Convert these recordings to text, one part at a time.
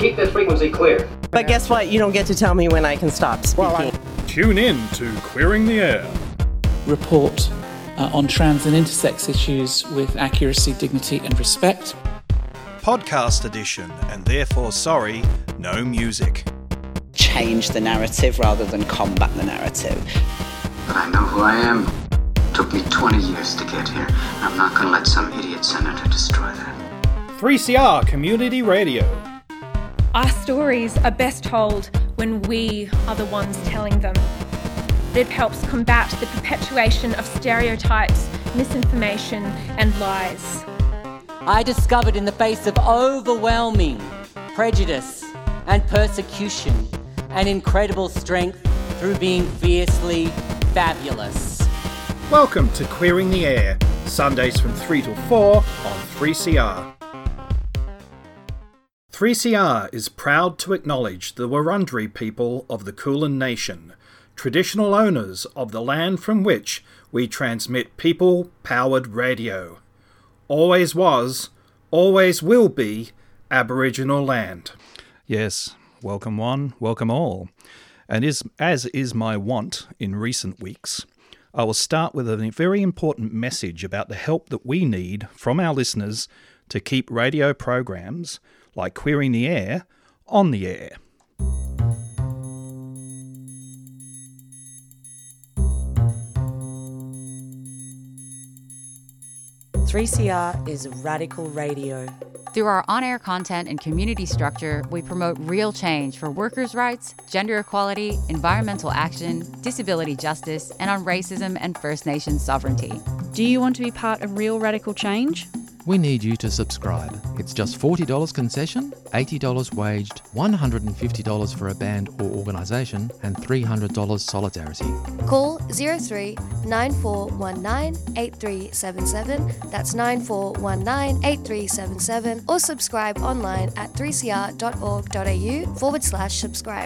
Keep this frequency clear. But guess what? You don't get to tell me when I can stop speaking. Tune in to Queering the Air. Report on trans and intersex issues with accuracy, dignity and respect. Podcast edition, and therefore sorry, no music. Change the narrative rather than combat the narrative. But I know who I am. Took me 20 years to get here. I'm not going to let some idiot senator destroy that. 3CR Community Radio. Our stories are best told when we are the ones telling them. It helps combat the perpetuation of stereotypes, misinformation, and lies. I discovered in the face of overwhelming prejudice and persecution an incredible strength through being fiercely fabulous. Welcome to Queering the Air, Sundays from 3 till 4 on 3CR. 3CR is proud to acknowledge the Wurundjeri people of the Kulin Nation, traditional owners of the land from which we transmit people-powered radio. Always was, always will be Aboriginal land. Yes, welcome one, welcome all. And as is my wont in recent weeks, I will start with a very important message about the help that we need from our listeners to keep radio programs like Queering the Air on the air. "3CR is radical radio." Through our on-air content and community structure, we promote real change for workers' rights, gender equality, environmental action, disability justice, and on racism and First Nations sovereignty. Do you want to be part of real radical change? We need you to subscribe. It's just $40 concession, $80 waged, $150 for a band or organisation, and $300 solidarity. Call 03 9419 8377, that's 9419 8377, or subscribe online at 3cr.org.au/subscribe.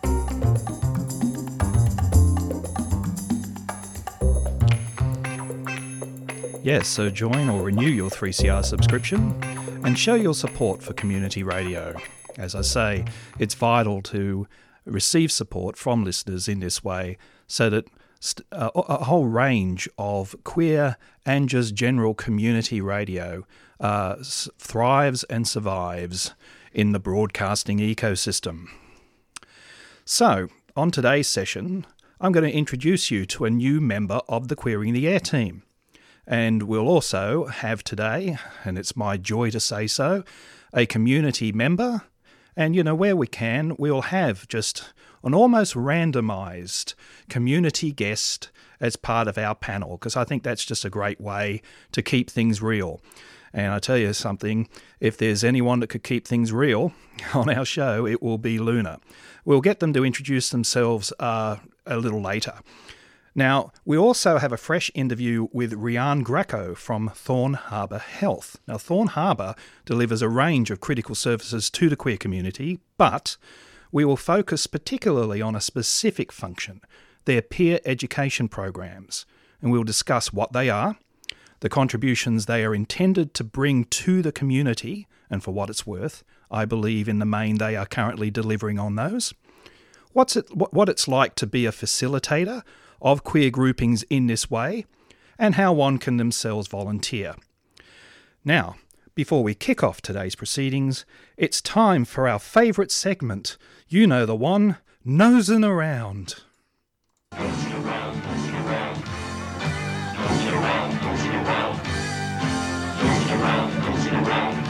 Yes, so join or renew your 3CR subscription and show your support for community radio. As I say, it's vital to receive support from listeners in this way so that a whole range of queer and just general community radio thrives and survives in the broadcasting ecosystem. So, on today's session, I'm going to introduce you to a new member of the Queering the Air team. And we'll also have today, and it's my joy to say so, a community member. And, you know, where we can, we'll have just an almost randomised community guest as part of our panel, because I think that's just a great way to keep things real. And I tell you something, if there's anyone that could keep things real on our show, it will be Luna. We'll get them to introduce themselves a little later. Now, we also have a fresh interview with Rian Greco from Thorn Harbour Health. Now, Thorn Harbour delivers a range of critical services to the queer community, but we will focus particularly on a specific function, their peer education programs, and we'll discuss what they are, the contributions they are intended to bring to the community, and for what it's worth, I believe in the main they are currently delivering on those, what it's like to be a facilitator of queer groupings in this way, and how one can themselves volunteer. Now, before we kick off today's proceedings, it's time for our favourite segment. You know the one, Nosing Around. Nosing around, nosing around. Nosing around, nosing around. Nosing around, nosing around.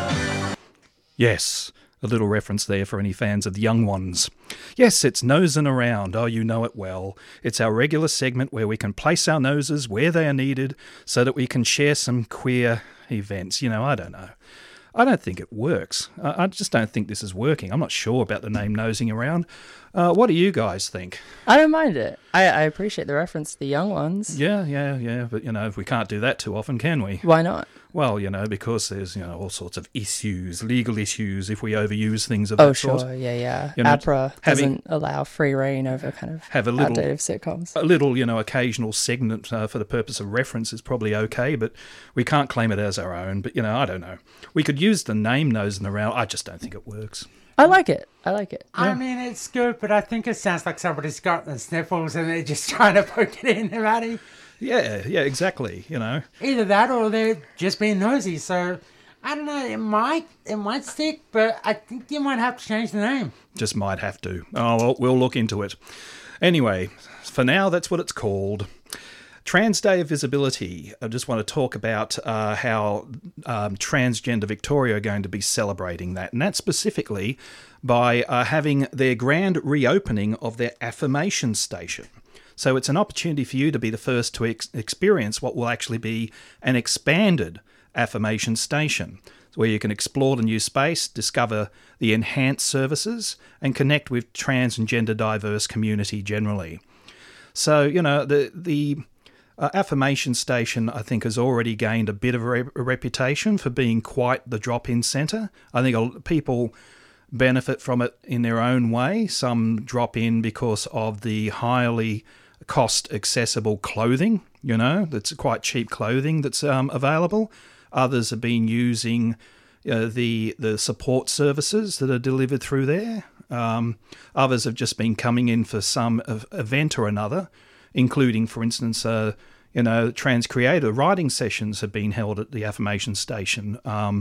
Yes, a little reference there for any fans of the young ones. Yes, it's Nosing Around. Oh, you know it well. It's our regular segment where we can place our noses where they are needed so that we can share some queer events. You know, I don't know. I don't think it works. I just don't think this is working. I'm not sure about the name Nosing Around. What do you guys think? I don't mind it. I appreciate the reference to the young ones. Yeah. But, you know, we can't do that too often, can we? Why not? Well, because there's, all sorts of issues, legal issues, if we overuse things of that sort. Oh, sure, yeah. You know, APRA doesn't allow free reign over kind of outdated sitcoms. A little, occasional segment for the purpose of reference is probably okay, but we can't claim it as our own. But, I don't know. We could use the name Nosing Around. I just don't think it works. I like it. I mean, it's good, but I think it sounds like somebody's got the sniffles and they're just trying to poke it in, right? Yeah, exactly, Either that or they're just being nosy. So, I don't know, it might stick, but I think you might have to change the name. Just might have to. Oh, well, we'll look into it. Anyway, for now, that's what it's called. Trans Day of Visibility. I just want to talk about how Transgender Victoria are going to be celebrating that, and that's specifically by having their grand reopening of their affirmation station. So it's an opportunity for you to be the first to experience what will actually be an expanded affirmation station, where you can explore the new space, discover the enhanced services, and connect with trans and gender diverse community generally. So, the affirmation station, I think, has already gained a bit of a reputation for being quite the drop-in centre. I think people benefit from it in their own way. Some drop in because of the highly cost-accessible clothing, that's quite cheap clothing that's available. Others have been using the support services that are delivered through there. Others have just been coming in for some event or another, including, for instance, trans creator writing sessions have been held at the affirmation station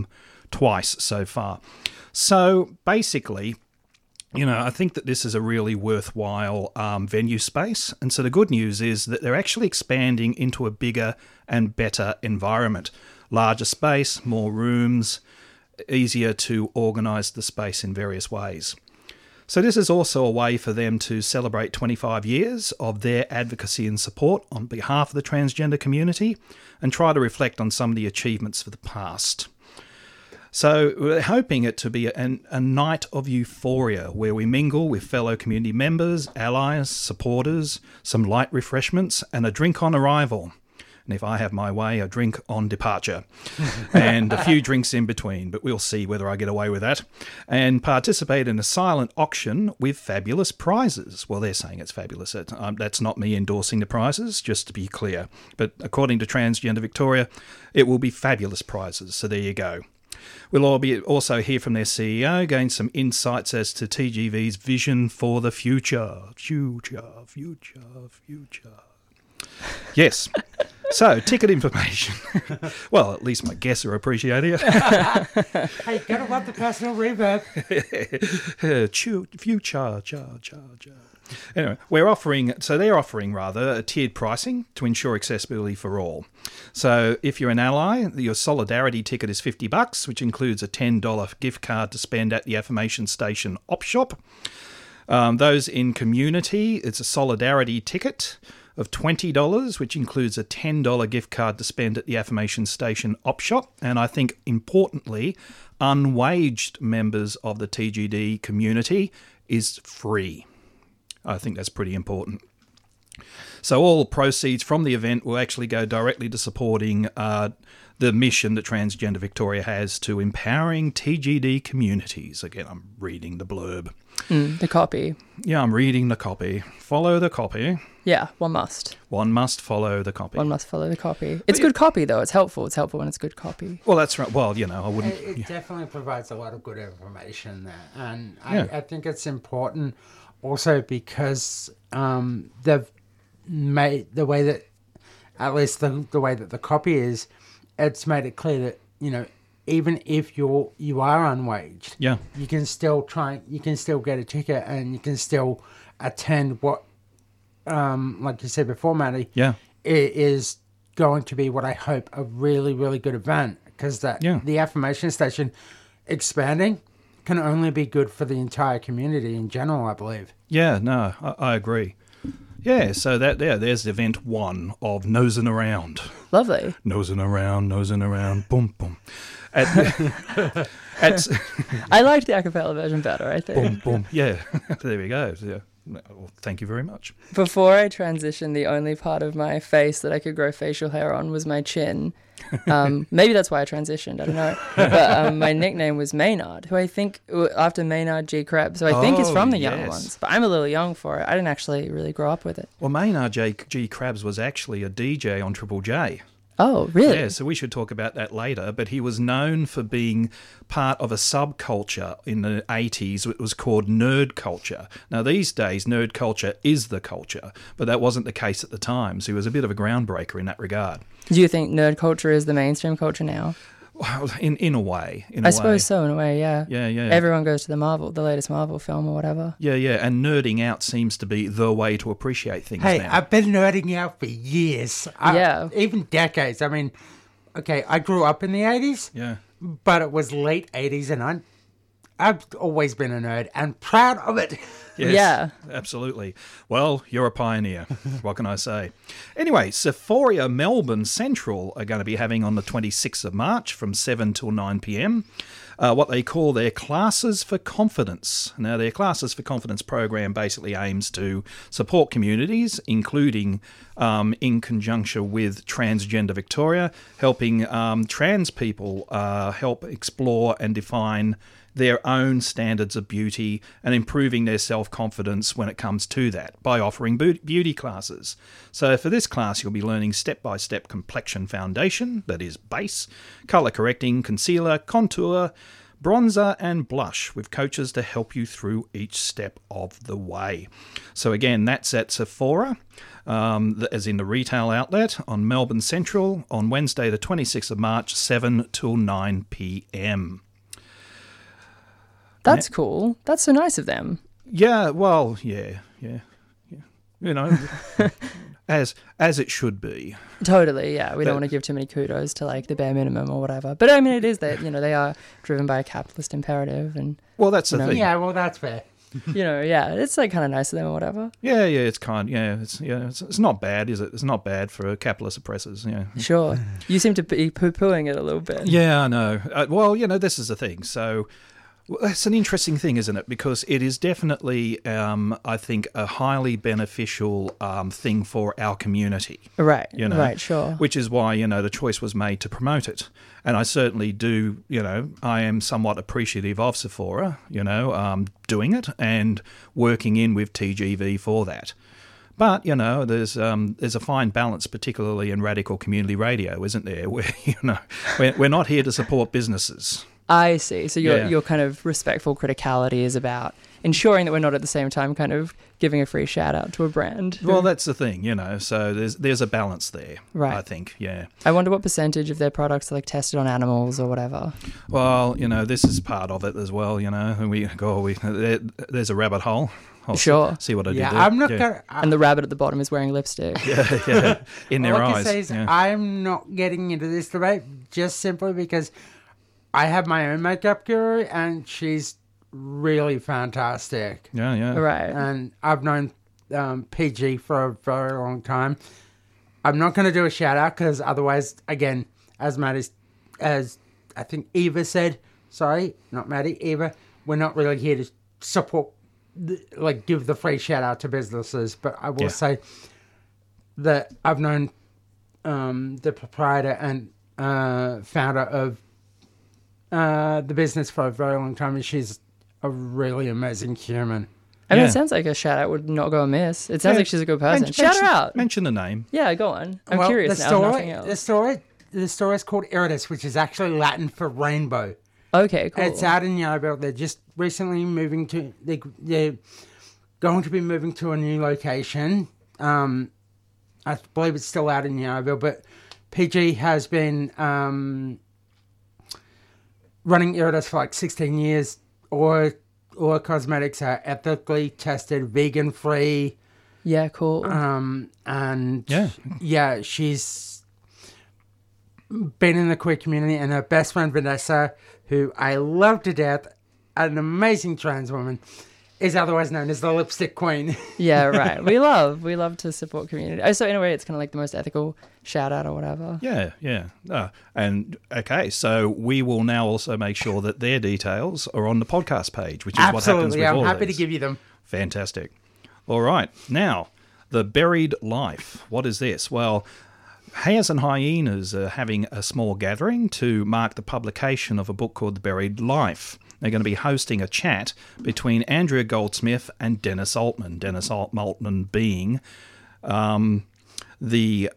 twice so far. So basically, I think that this is a really worthwhile venue space. And so the good news is that they're actually expanding into a bigger and better environment. Larger space, more rooms, easier to organise the space in various ways. So this is also a way for them to celebrate 25 years of their advocacy and support on behalf of the transgender community and try to reflect on some of the achievements of the past. So we're hoping it to be a night of euphoria where we mingle with fellow community members, allies, supporters, some light refreshments, and a drink on arrival. And if I have my way, a drink on departure. And a few drinks in between, but we'll see whether I get away with that. And participate in a silent auction with fabulous prizes. Well, they're saying it's fabulous. That's not me endorsing the prizes, just to be clear. But according to Transgender Victoria, it will be fabulous prizes. So there you go. We'll also hear from their CEO, gain some insights as to TGV's vision for the future. Future. Yes. So, ticket information. Well, at least my guests are appreciating it. Hey, gotta love the personal reverb. Future. Anyway, they're offering a tiered pricing to ensure accessibility for all. So if you're an ally, your Solidarity ticket is $50, which includes a $10 gift card to spend at the Affirmation Station op shop. Those in Community, it's a Solidarity ticket of $20, which includes a $10 gift card to spend at the Affirmation Station op shop. And I think, importantly, unwaged members of the TGD community is free. I think that's pretty important. So all proceeds from the event will actually go directly to supporting the mission that Transgender Victoria has to empowering TGD communities. Again, I'm reading the blurb. The copy. Yeah, I'm reading the copy. Follow the copy. Yeah, one must. One must follow the copy. One must follow the copy. It's good copy, though. It's helpful. It's helpful when it's good copy. Well, that's right. Well, I wouldn't... It definitely provides a lot of good information there. And Yeah. I think it's important also because they've made the way that, at least the way that the copy is, it's made it clear that, even if you are unwaged, yeah, you can still get a ticket and you can still attend what, like you said before, Matty, yeah, it is going to be what I hope a really, really good event, because the Affirmation Station expanding can only be good for the entire community in general, I believe. Yeah, no, I agree. Yeah, so there's event one of Nosing Around. Lovely. Nosing around, boom, boom. I liked the a cappella version better, I think. Boom, boom. Yeah, there we go. Yeah. Well, thank you very much. Before I transitioned, the only part of my face that I could grow facial hair on was my chin. Maybe that's why I transitioned, I don't know. But my nickname was Maynard, who I think, after Maynard G. Krebs, who I think is from the Young Ones. But I'm a little young for it. I didn't actually really grow up with it. Well, Maynard G. Krebs was actually a DJ on Triple J. Oh, really? Yeah, so we should talk about that later. But he was known for being part of a subculture in the 80s. It was called nerd culture. Now, these days, nerd culture is the culture, but that wasn't the case at the time. So he was a bit of a groundbreaker in that regard. Do you think nerd culture is the mainstream culture now? Well, in a way. I suppose so, in a way, yeah. Yeah. Everyone goes to the latest Marvel film or whatever. Yeah, and nerding out seems to be the way to appreciate things now. Hey, I've been nerding out for years. Even decades. I mean, okay, I grew up in the 80s. Yeah. But it was late 80s, and I've always been a nerd and proud of it. Yes, yeah, absolutely. Well, you're a pioneer. What can I say? Anyway, Sephoria Melbourne Central are going to be having on the 26th of March from 7 till 9 p.m. What they call their Classes for Confidence. Now, their Classes for Confidence program basically aims to support communities, including in conjunction with Transgender Victoria, helping trans people help explore and define their own standards of beauty and improving their self-confidence when it comes to that by offering beauty classes. So for this class, you'll be learning step-by-step complexion foundation, that is base, colour correcting, concealer, contour, bronzer and blush with coaches to help you through each step of the way. So again, that's at Sephora, as in the retail outlet on Melbourne Central on Wednesday the 26th of March, 7 till 9 p.m. That's cool. That's so nice of them. Yeah, well, yeah. You know, as it should be. Totally, yeah. We don't want to give too many kudos to like the bare minimum or whatever. But I mean, it is that, they are driven by a capitalist imperative. And well, that's the thing. Yeah, well, that's fair. It's like kind of nice of them or whatever. Yeah, it's not bad, is it? It's not bad for capitalist oppressors. Yeah, sure. You seem to be poo-pooing it a little bit. Yeah, I know. Well, this is the thing. So. Well, that's an interesting thing, isn't it? Because it is definitely, I think, a highly beneficial thing for our community. Right, right, sure. Which is why, the choice was made to promote it. And I certainly do, I am somewhat appreciative of Sephora, doing it and working in with TGV for that. But, there's a fine balance, particularly in radical community radio, isn't there? Where, we're not here to support businesses. I see. So your kind of respectful criticality is about ensuring that we're not at the same time kind of giving a free shout out to a brand. Well, that's the thing, So there's a balance there, right. I think, yeah. I wonder what percentage of their products are like tested on animals or whatever. Well, this is part of it as well, there's a rabbit hole. I'll see what I do there. I'm not gonna, and the rabbit at the bottom is wearing lipstick. Yeah, in their eyes. I say is I'm not getting into this debate just simply because I have my own makeup guru, and she's really fantastic. Yeah. Right. And I've known PG for a very long time. I'm not going to do a shout out because otherwise, again, as I think Eva said, sorry, not Maddie, Eva, we're not really here to support, give the free shout out to businesses. But I will say that I've known the proprietor and founder of the business for a very long time, and she's a really amazing human. I mean, it sounds like a shout out would not go amiss. It sounds like she's a good person. Shout her out. Mention the name. Yeah, go on. I'm curious now. Nothing else. The story is called Iridis, which is actually Latin for rainbow. Okay, cool. It's out in Yarraville. They're just recently moving to. They're going to be moving to a new location. I believe it's still out in Yarraville, but PG has been running Iridis for 16 years. All cosmetics are ethically tested, vegan free. Yeah, cool. She's been in the queer community, and her best friend Vanessa, who I love to death, an amazing trans woman, is otherwise known as the Lipstick Queen. Yeah, right. We love to support community. Oh, so in a way, it's kind of like the most ethical shout out or whatever. Yeah. And okay, so we will now also make sure that their details are on the podcast page, which is what happens with all I'm happy these. to give you them. Fantastic. All right. Now, The Buried Life. What is this? Well, Hares and Hyenas are having a small gathering to mark the publication of a book called The Buried Life. They're going to be hosting a chat between Andrea Goldsmith and Dennis Altman. Dennis Altman being the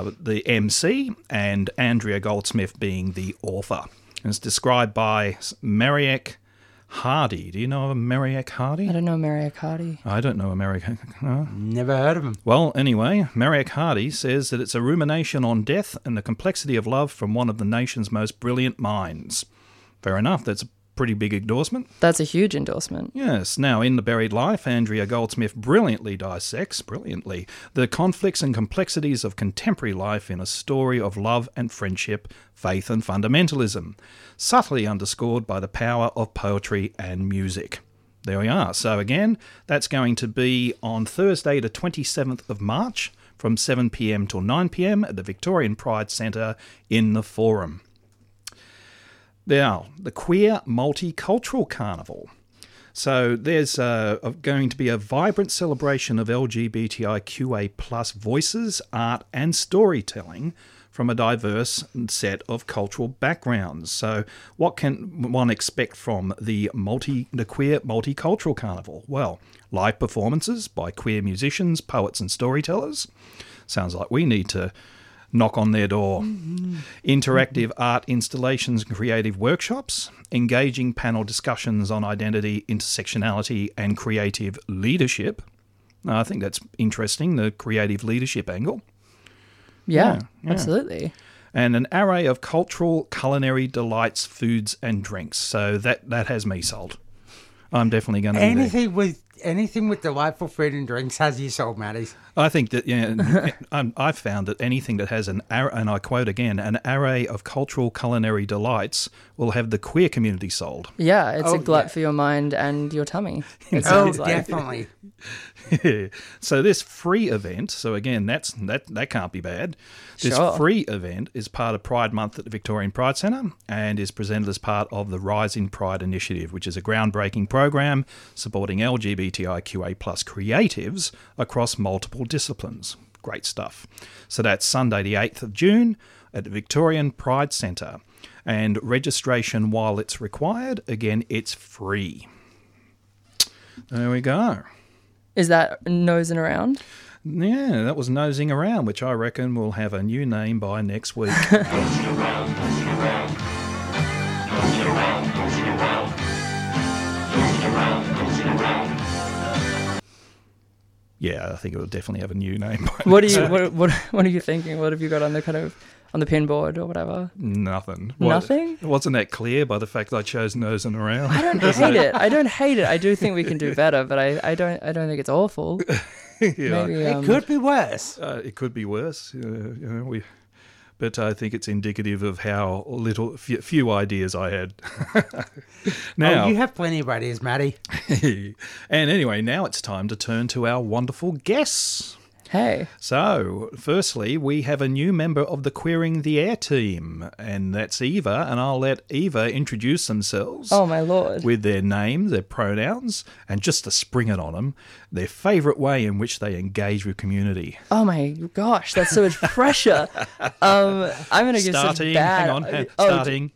MC and Andrea Goldsmith being the author. And it's described by Mariek Hardy. Do you know of Mariek Hardy? I don't know Mariek Hardy. I don't know Mariek. No? Never heard of him. Well, anyway, Mariek Hardy says that it's a rumination on death and the complexity of love from one of the nation's most brilliant minds. Fair enough. That's a pretty big endorsement. That's a huge endorsement. Yes. Now, in The Buried Life, Andrea Goldsmith brilliantly dissects, the conflicts and complexities of contemporary life in a story of love and friendship, faith and fundamentalism, subtly underscored by the power of poetry and music. There we are. So again, that's going to be on Thursday the 27th of March from 7 p.m. till 9 p.m. at the Victorian Pride Centre in the Forum. Now, the Queer Multicultural Carnival. So there's going to be a vibrant celebration of LGBTIQA plus voices, art and storytelling from a diverse set of cultural backgrounds. So what can one expect from the Queer Multicultural Carnival? Well, live performances by queer musicians, poets and storytellers. Sounds like we need to knock on their door. Interactive art installations and creative workshops, engaging panel discussions on identity, intersectionality and creative leadership. I think that's interesting, the creative leadership angle. Yeah, absolutely. And an array of cultural, culinary delights, foods and drinks. So that has me sold. I'm definitely going to be there. Anything with delightful food and drinks has you sold, Matty. I think that, I've found that anything that has and I quote again, an array of cultural culinary delights will have the queer community sold. Yeah, it's a glut for your mind and your tummy. Definitely. So this free event, so again, that can't be bad. This free event is part of Pride Month at the Victorian Pride Centre and is presented as part of the Rising Pride Initiative, which is a groundbreaking program supporting LGBTIQA plus creatives across multiple disciplines. Great stuff. So that's Sunday the 8th of June at the Victorian Pride Centre. And registration, while it's required, again, it's free. There we go. Is that nosing around? Yeah, that was Nosing Around, which I reckon will have a new name by next week. Yeah, I think it will definitely have a new name. What are you thinking? What have you got on the pinboard or whatever? Nothing. Nothing? Wasn't that clear by the fact that I chose Nosing Around? I don't hate it. I don't hate it. I do think we can do better, but I don't think it's awful. Yeah, maybe, it could be worse. It could be worse. But I think it's indicative of how few ideas I had. Now, you have plenty of ideas, Matty. And anyway, now it's time to turn to our wonderful guests. Hey. So, firstly, we have a new member of the Queering the Air team, and that's Eva, and I'll let Eva introduce themselves. Oh, my Lord. With their names, their pronouns, and just to spring it on them, their favourite way in which they engage with community. Oh, my gosh, that's so much pressure. I'm going to give some bad... Starting.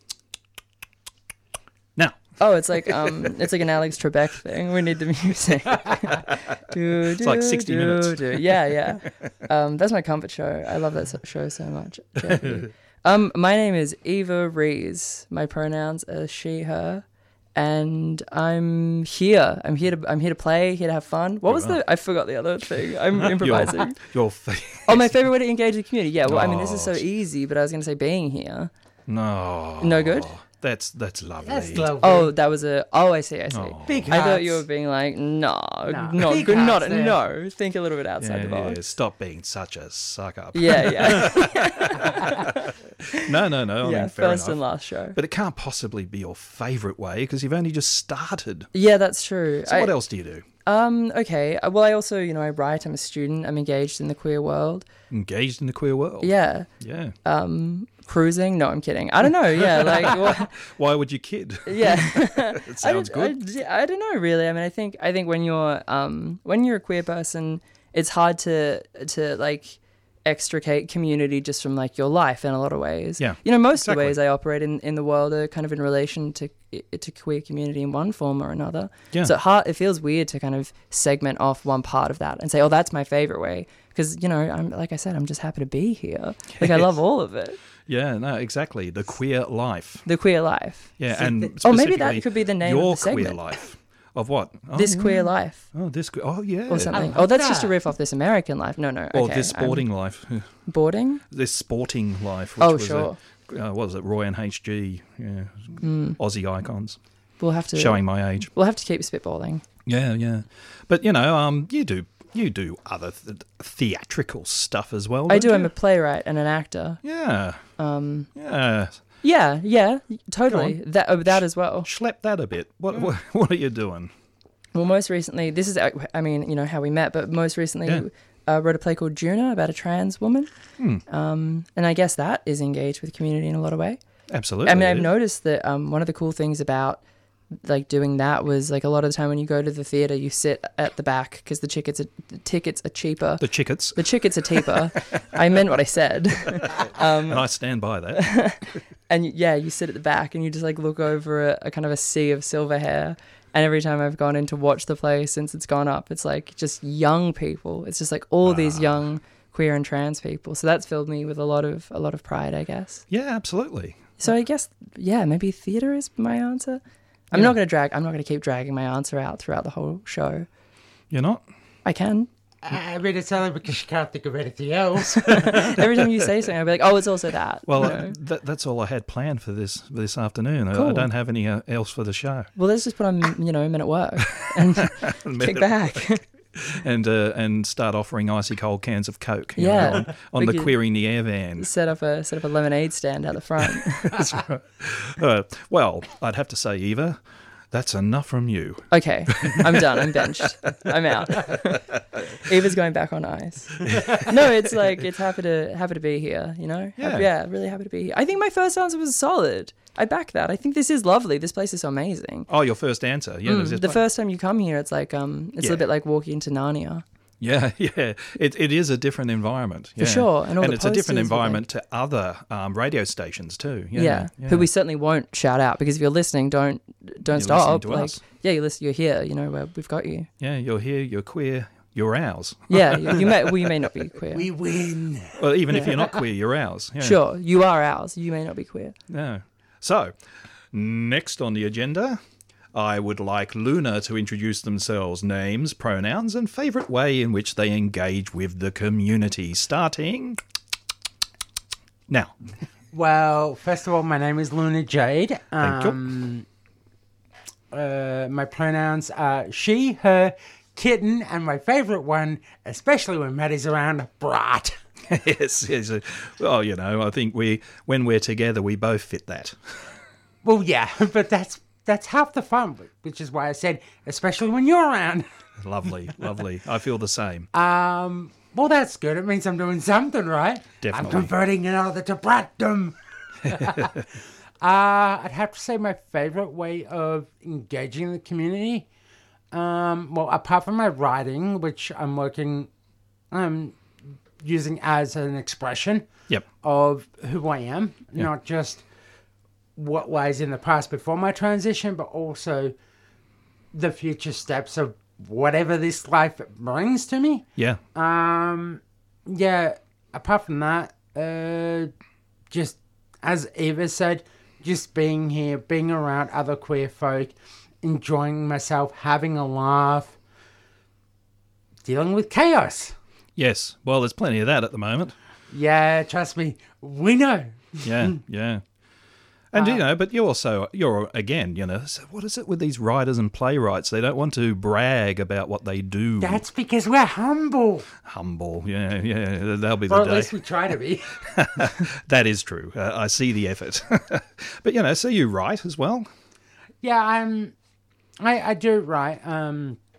Now. Oh, it's like an Alex Trebek thing. We need the music. It's like 60 minutes. Yeah. That's my comfort show. I love that show so much. My name is Eva Rees. My pronouns are she, her, and I'm here. I'm here to play. Here to have fun. What was I forgot the other thing. I'm improvising. My favorite way to engage the community. Yeah. Well, I mean, this is so easy, but I was going to say being here. No good. That's lovely. That's lovely. Oh, that was I see. Oh. Big I thought you were being like, not good. No. Think a little bit outside the box. Yeah, stop being such a suck up. Yeah. No. Yeah, I mean, first and last show. But it can't possibly be your favourite way because you've only just started. Yeah, that's true. So what else do you do? Okay. Well, I also, I write. I'm a student. I'm engaged in the queer world. Engaged in the queer world? Yeah. Yeah. Cruising? No, I'm kidding. I don't know. Yeah, like... Why would you kid? Yeah. It sounds good. I don't know, really. I mean, I think when you're a queer person, it's hard to like extricate community just from like your life in a lot of ways. Yeah. Most of the ways I operate in the world are kind of in relation to queer community in one form or another. Yeah. So it feels weird to kind of segment off one part of that and say, oh, that's my favorite way. Because, I'm like I said, I'm just happy to be here. Like, I love all of it. Yeah, no, exactly. The queer life. The queer life. Yeah, So and maybe that could be the name of the segment. Your queer life. Of what? This queer life. Oh, oh, yeah. Or something. Oh, that's just a riff off This American Life. No. Or okay, This Sporting Life. Boarding? This Sporting Life. Which was sure. What was it? Roy and HG. Yeah. Aussie icons. We'll have to... Showing my age. We'll have to keep spitballing. Yeah. But, you do other theatrical stuff as well, I do. you? I'm a playwright and an actor. Yeah. Yeah, totally. That as well. Schlep that a bit. What are you doing? Well, most recently, this is, how we met, but most recently wrote a play called Juna about a trans woman. And I guess that is engaged with community in a lot of way. Absolutely. I mean, I've noticed that one of the cool things about like doing that was like a lot of the time when you go to the theatre, you sit at the back because the tickets are cheaper. The tickets are cheaper. I meant what I said. And I stand by that. And you sit at the back and you just like look over a kind of a sea of silver hair. And every time I've gone in to watch the play since it's gone up, it's like just young people. It's just like all these young queer and trans people. So that's filled me with a lot of pride, I guess. Yeah, absolutely. So I guess maybe theatre is my answer. I'm not going to keep dragging my answer out throughout the whole show. You're not? I can. I mean, it's only because you can't think of anything else. Every time you say something, I'll be like, oh, it's also that. Well, that's all I had planned for this afternoon. Cool. I don't have any else for the show. Well, let's just put on, a minute work and kick back. And start offering icy cold cans of Coke on the Queering the Air van. Set up a lemonade stand out the front. That's right. Well, I'd have to say, Eva, that's enough from you. Okay, I'm done. I'm benched. I'm out. Eva's going back on ice. No, it's like it's happy to be here. Yeah. Really happy to be here. I think my first answer was solid. I back that. I think this is lovely. This place is so amazing. Oh, your first answer. Yeah. The first time you come here, it's like a little bit like walking into Narnia. Yeah. It is a different environment. For sure. And it's a different environment to other radio stations too. Yeah. Who we certainly won't shout out because if you're listening, don't stop. To us. You're here. We've got you. Yeah, you're here. You're queer. You're ours. Yeah, you may not be queer. We win. Well, even if you're not queer, you're ours. Yeah. Sure, you are ours. You may not be queer. No. So, next on the agenda, I would like Luna to introduce themselves, names, pronouns, and favourite way in which they engage with the community. Starting now. Well, first of all, my name is Luna Jade. Thank you. My pronouns are she, her, kitten, and my favourite one, especially when Maddie's around, brat. Yes. Well, I think when we're together, we both fit that. Well, yeah, but that's half the fun, which is why I said, especially when you're around. Lovely. I feel the same. Well, that's good. It means I'm doing something right. Definitely. I'm converting another to bratdom. I'd have to say my favourite way of engaging the community, well, apart from my writing, which I'm using as an expression of who I am, not just what lies in the past before my transition, but also the future steps of whatever this life brings to me. Yeah. Apart from that, just as Eva said, just being here, being around other queer folk, enjoying myself, having a laugh, dealing with chaos. Yes. Well, there's plenty of that at the moment. Yeah, trust me, we know. Yeah. And, but you're again, so what is it with these writers and playwrights? They don't want to brag about what they do. That's because we're humble. Humble, yeah, that'll be the or day. Or at least we try to be. That is true. I see the effort. But, so you write as well? Yeah, I do write.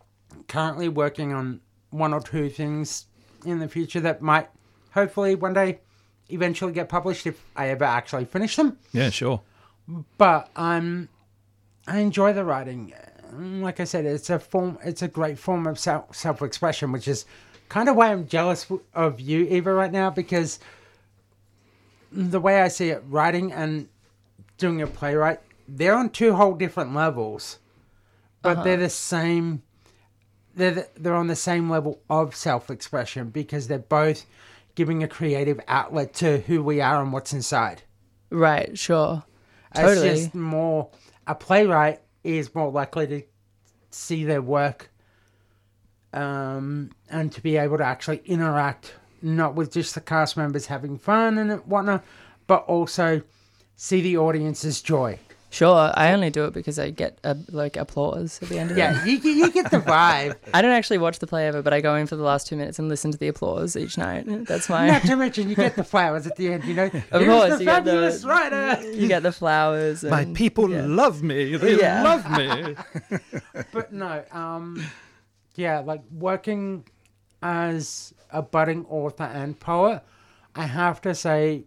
currently working on one or two things in the future that might hopefully one day eventually get published if I ever actually finish them. Yeah, sure. But I enjoy the writing. Like I said, it's a great form of self-expression, which is kind of why I'm jealous of you, Eva, right now, because the way I see it, writing and doing a playwright, they're on two whole different levels, but they're the same. They're on the same level of self-expression because they're both giving a creative outlet to who we are and what's inside. Right, sure. Totally. It's just more, a playwright is more likely to see their work and to be able to actually interact, not with just the cast members having fun and whatnot, but also see the audience's joy. Sure, I only do it because I get applause at the end of it. Yeah, you get the vibe. I don't actually watch the play ever, but I go in for the last 2 minutes and listen to the applause each night. That's my... Not to mention you get the flowers at the end, you know. Of course, the fabulous writer. You get the flowers. And, my people love me. They love me. But no, like working as a budding author and poet, I have to say,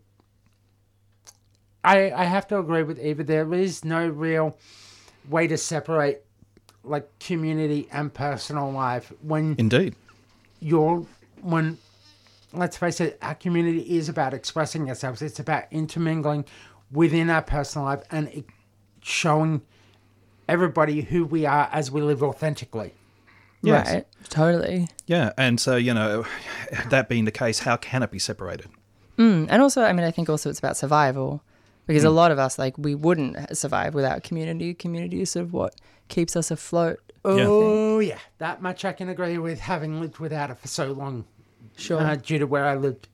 I have to agree with Eva. There is no real way to separate like community and personal life when indeed let's face it, our community is about expressing ourselves. It's about intermingling within our personal life and showing everybody who we are as we live authentically. Yes. Right, totally. Yeah, and so, that being the case, how can it be separated? And also, I think also it's about survival. Because a lot of us, we wouldn't survive without community. Community is sort of what keeps us afloat. Oh, yeah. That much I can agree with, having lived without it for so long. Sure. Due to where I lived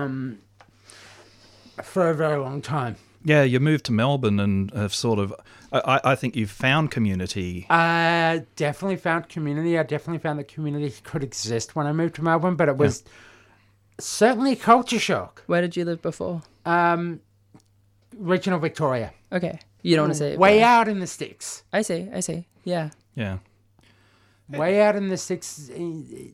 for a very long time. Yeah, you moved to Melbourne and have sort of... I think you've found community. I definitely found community. I definitely found that community could exist when I moved to Melbourne, but it was certainly a culture shock. Where did you live before? Regional Victoria. Okay. You don't want to say it. Way out in the sticks. I see. Yeah. Yeah. Way out in the sticks. You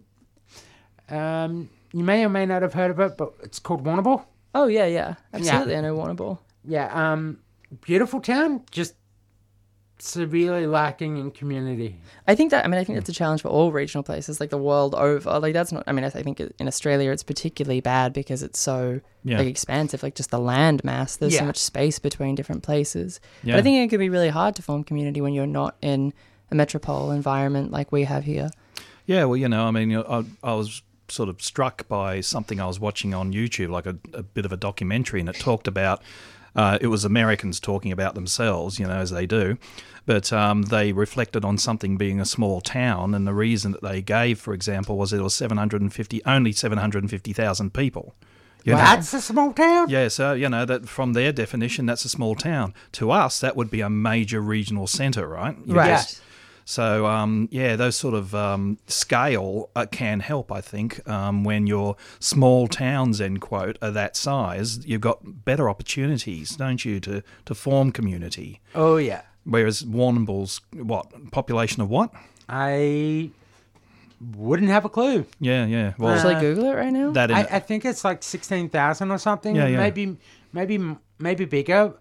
may or may not have heard of it, but it's called Warrnambool. Oh, yeah. Absolutely, I know Warrnambool. Yeah. Beautiful town, just severely lacking in community. I think that's a challenge for all regional places, like the world over. That's not. I think in Australia it's particularly bad because it's so expansive, just the land mass. There's so much space between different places. Yeah. But I think it can be really hard to form community when you're not in a metropole environment like we have here. Yeah, well, I was sort of struck by something I was watching on YouTube, like a bit of a documentary, and it talked about. It was Americans talking about themselves, as they do, but they reflected on something being a small town, and the reason that they gave, for example, was it was only 750,000 people. That's a small town? Yeah, so, that from their definition, that's a small town. To us, that would be a major regional centre, right? Right. So, those sort of scale can help, I think. When your small towns, end quote, are that size, you've got better opportunities, don't you, to form community. Oh, yeah. Whereas Warrnambool's, population of what? I wouldn't have a clue. Yeah. Well, should I Google it right now? I think it's 16,000 or something. Yeah. Maybe bigger.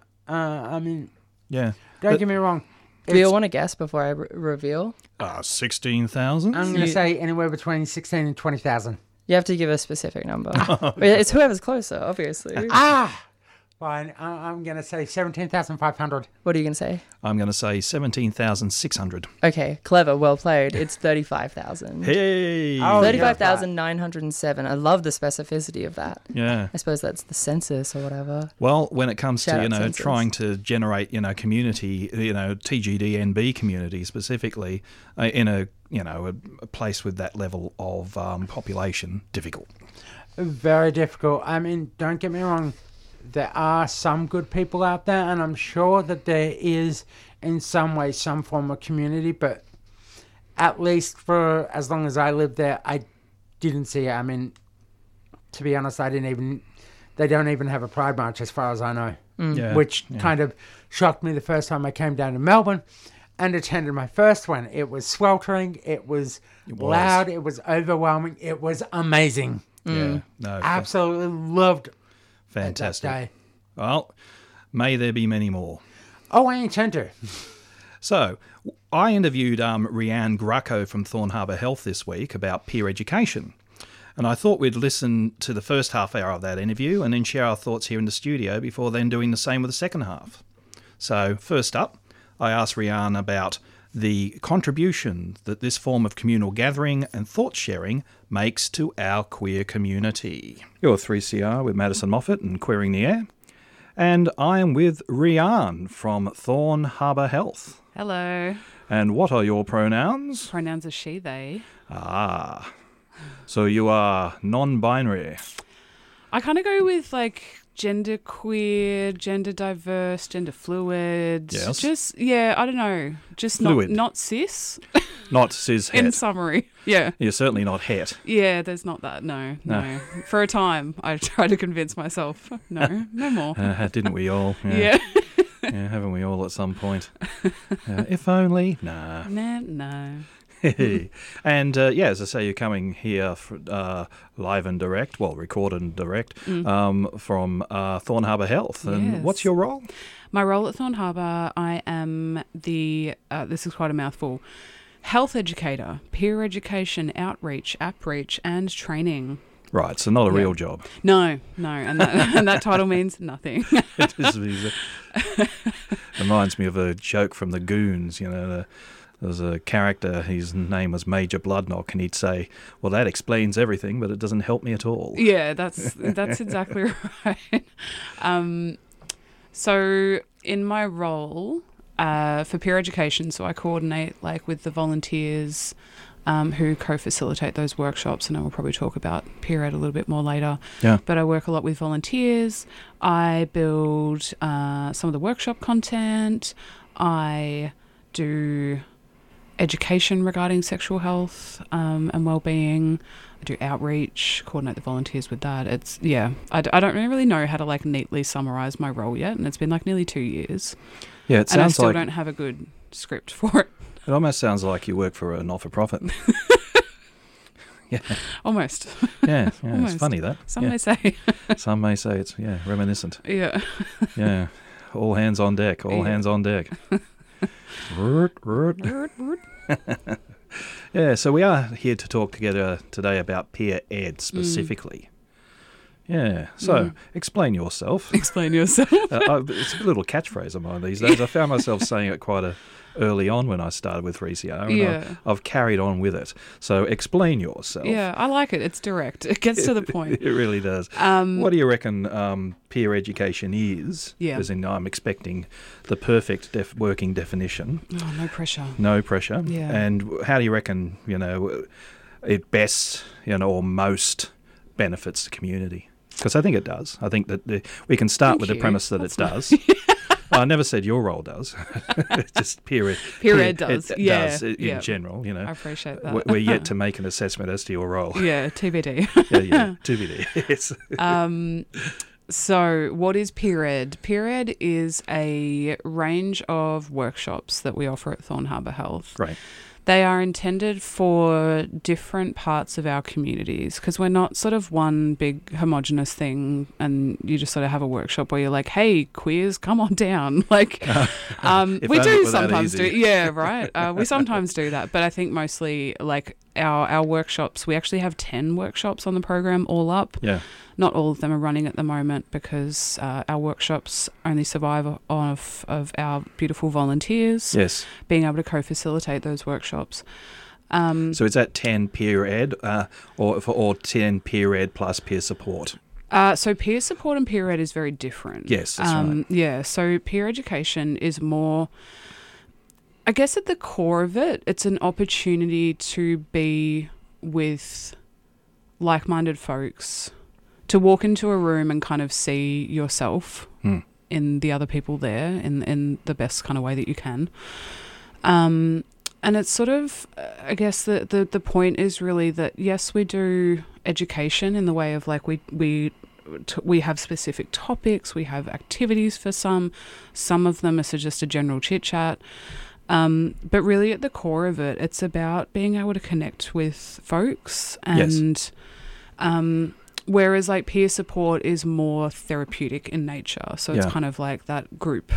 Yeah. Don't get me wrong. Do you want to guess before I reveal? 16,000? I'm going to say anywhere between 16 and 20,000. You have to give a specific number. It's whoever's closer, obviously. Fine. I'm going to say 17,500. What are you going to say? I'm going to say 17,600. Okay, clever, well played. It's 35,000. Hey! 35,907. I love the specificity of that. Yeah. I suppose that's the census or whatever. Well, when it comes Shout to, census. trying to generate, community, TGDNB community specifically, in a place with that level of population, difficult. Very difficult. Don't get me wrong. There are some good people out there, and I'm sure that there is, in some way, some form of community, but at least for as long as I lived there, I didn't see it. To be honest, they don't even have a Pride March as far as I know, which kind of shocked me the first time I came down to Melbourne, and attended my first one. It was sweltering. It was loud. It was overwhelming. It was amazing. Yeah, no, absolutely loved. Fantastic. That day. Well, may there be many more. Oh, I intend to. So, I interviewed Rhianne Grucko from Thorn Harbour Health this week about peer education. And I thought we'd listen to the first half hour of that interview and then share our thoughts here in the studio before then doing the same with the second half. So, first up, I asked Rhianne about the contribution that this form of communal gathering and thought sharing makes to our queer community. You're 3CR with Madison Moffat and Queering the Air. And I am with Rhianne from Thorn Harbour Health. Hello. And what are your pronouns? Pronouns are she, they. Ah. So you are non-binary. I kind of go with like gender queer, gender diverse, gender fluid. Yes. Just, I don't know. Just fluid. Not cis. Not cis-het. In summary, yeah. You're certainly not het. Yeah, there's not that. No. For a time, I tried to convince myself. No more. Didn't we all? Yeah. Yeah, haven't we all at some point? If only. Nah. No. And as I say, you're coming here live and direct, recorded and direct, from Thorn Harbour Health. And Yes. what's your role? My role at Thorn Harbour, I am the, this is quite a mouthful, health educator, peer education, outreach, appreach, and training. Right, so not a real job. No, and that title means nothing. It reminds me of a joke from the Goons, there was a character, his name was Major Bloodnock, and he'd say, well, that explains everything, but it doesn't help me at all. Yeah, that's exactly right. So in my role for peer education, so I coordinate with the volunteers who co-facilitate those workshops, and I will probably talk about peer ed a little bit more later. Yeah. But I work a lot with volunteers. I build some of the workshop content. I do education regarding sexual health and well-being. I do outreach, coordinate the volunteers with that. I don't really know how to neatly summarise my role yet, and it's been nearly 2 years. Yeah, it sounds and I still like don't have a good script for it. It almost sounds like you work for a not-for-profit. Yeah. Almost. Yeah, Almost. It's funny that. Some may say. Some may say it's, reminiscent. Yeah. Yeah. All hands on deck. Hands on deck. Yeah, so we are here to talk together today about peer ed specifically. Yeah, so explain yourself. Explain yourself. It's a little catchphrase of mine these days. I found myself saying it quite early on when I started with 3CR, and I've carried on with it. So explain yourself. Yeah, I like it. It's direct. It gets to the point. It really does. What do you reckon peer education is? Yeah. As in, I'm expecting the perfect working definition. Oh, no pressure. No pressure. Yeah. And how do you reckon, it best, or most benefits the community? Because I think it does. I think that we can start with the premise that it does. I never said your role does. Just peer ed. Peer ed does. It does in general. I appreciate that. We're yet to make an assessment as to your role. Yeah, TBD. yeah, TBD. Yes. So what is peer ed? Peer ed is a range of workshops that we offer at Thorn Harbour Health. Right. They are intended for different parts of our communities because we're not sort of one big homogenous thing and you just sort of have a workshop where you're like, hey, queers, come on down. We do sometimes do. Yeah, right. We sometimes do that. But I think mostly our workshops, we actually have 10 workshops on the program all up. Yeah. Not all of them are running at the moment because our workshops only survive off of our beautiful volunteers. Yes. Being able to co-facilitate those workshops. So is that 10 peer ed or 10 peer ed plus peer support? So peer support and peer ed is very different. Yes, that's right. Yeah, so peer education is more, I guess at the core of it, it's an opportunity to be with like-minded folks, to walk into a room and kind of see yourself in the other people there in the best kind of way that you can. And it's sort of, I guess the point is really that, yes, we do education in the way of we have specific topics, we have activities for some of them are just a general chit-chat. But really at the core of it, it's about being able to connect with folks. And whereas like peer support is more therapeutic in nature. So it's kind of like that group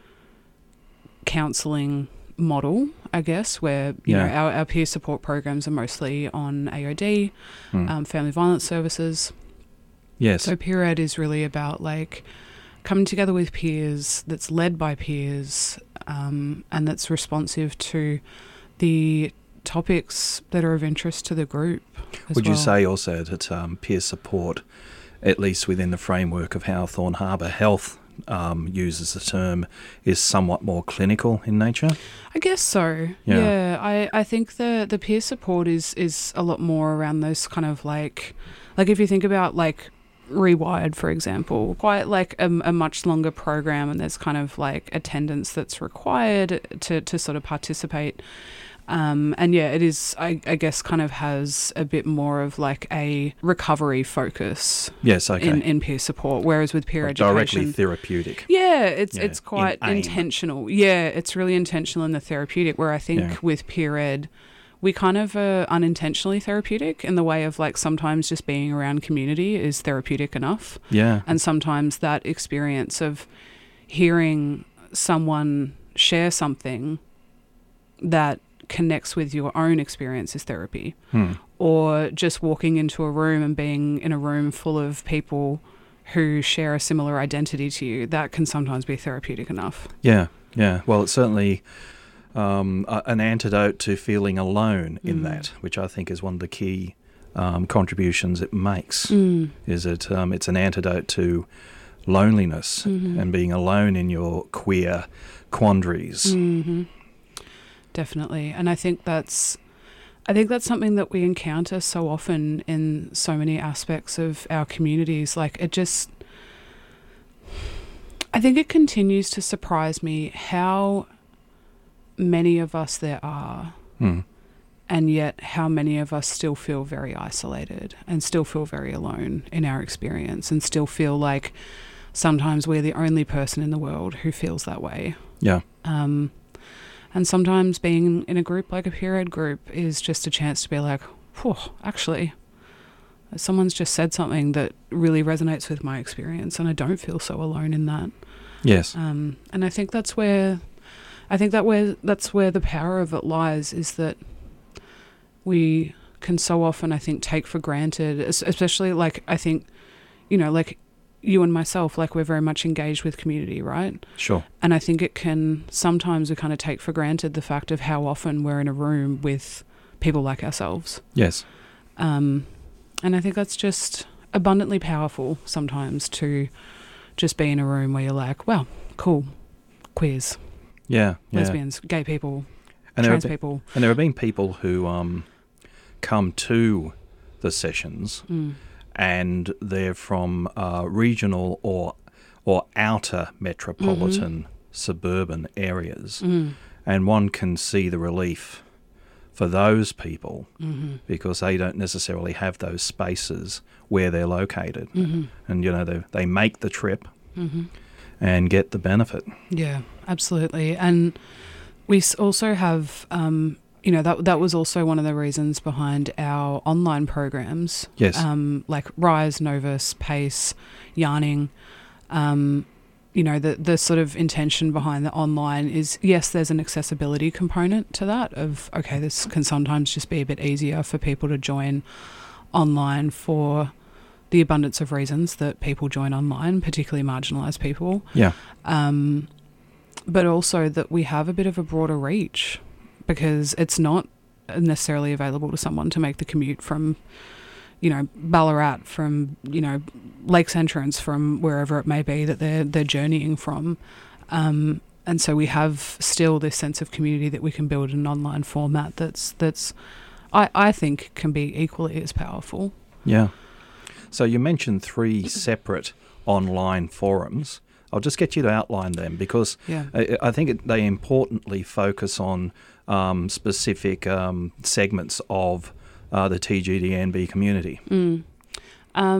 counselling model, I guess, where you know our peer support programs are mostly on AOD, family violence services. Yes. So peer ed is really about like coming together with peers, that's led by peers, and that's responsive to the topics that are of interest to the group. Would you say also that peer support, at least within the framework of how Thorn Harbour Health uses the term, is somewhat more clinical in nature? I guess so. Yeah. I think the peer support is a lot more around those kind of like if you think about like Rewired, for example, quite like a much longer program, and there's kind of like attendance that's required to sort of participate. And yeah, it is, I guess, kind of has a bit more of like a recovery focus. Yes, okay. In peer support, whereas with peer education, directly therapeutic. Yeah, it's quite intentional. Yeah, it's really intentional in the therapeutic. Where I think with peer ed, we kind of are unintentionally therapeutic in the way of like sometimes just being around community is therapeutic enough. Yeah, and sometimes that experience of hearing someone share something that connects with your own experience is therapy. Or just walking into a room and being in a room full of people who share a similar identity to you, that can sometimes be therapeutic enough. Yeah. Well, it's certainly an antidote to feeling alone in that, which I think is one of the key contributions it makes. Is that it's an antidote to loneliness and being alone in your queer quandaries. Definitely. And I think that's something that we encounter so often in so many aspects of our communities. Like I think it continues to surprise me how many of us there are, and yet how many of us still feel very isolated and still feel very alone in our experience, and still feel like sometimes we're the only person in the world who feels that way. Yeah. And sometimes being in a group like a peer ed group is just a chance to be like, actually, someone's just said something that really resonates with my experience, and I don't feel so alone in that. Yes. And I think that's where the power of it lies, is that we can so often, I think, take for granted, especially like, I think, you know, like you and myself, like we're very much engaged with community, right? Sure. And I think sometimes we kind of take for granted the fact of how often we're in a room with people like ourselves. Yes. And I think that's just abundantly powerful sometimes, to just be in a room where you're like, well, cool, queers. Yeah. Lesbians, gay people, and trans people. And there have been people who come to the sessions and they're from regional or outer metropolitan suburban areas. And one can see the relief for those people because they don't necessarily have those spaces where they're located. And, you know, they make the trip and get the benefit. Yeah, absolutely. And we also have, you know, that was also one of the reasons behind our online programs. Yes. Like Rise, Novus, Pace, Yarning. You know, the sort of intention behind the online is, yes, there's an accessibility component to that of, okay, this can sometimes just be a bit easier for people to join online for the abundance of reasons that people join online, particularly marginalised people. Yeah. But also that we have a bit of a broader reach, because it's not necessarily available to someone to make the commute from, you know, Ballarat, from, you know, Lakes Entrance, from wherever it may be that they're journeying from. And so we have still this sense of community that we can build in an online format that's I think can be equally as powerful. Yeah. So you mentioned 3 separate online forums. I'll just get you to outline them, because I think they importantly focus on specific segments of the TGDNB community.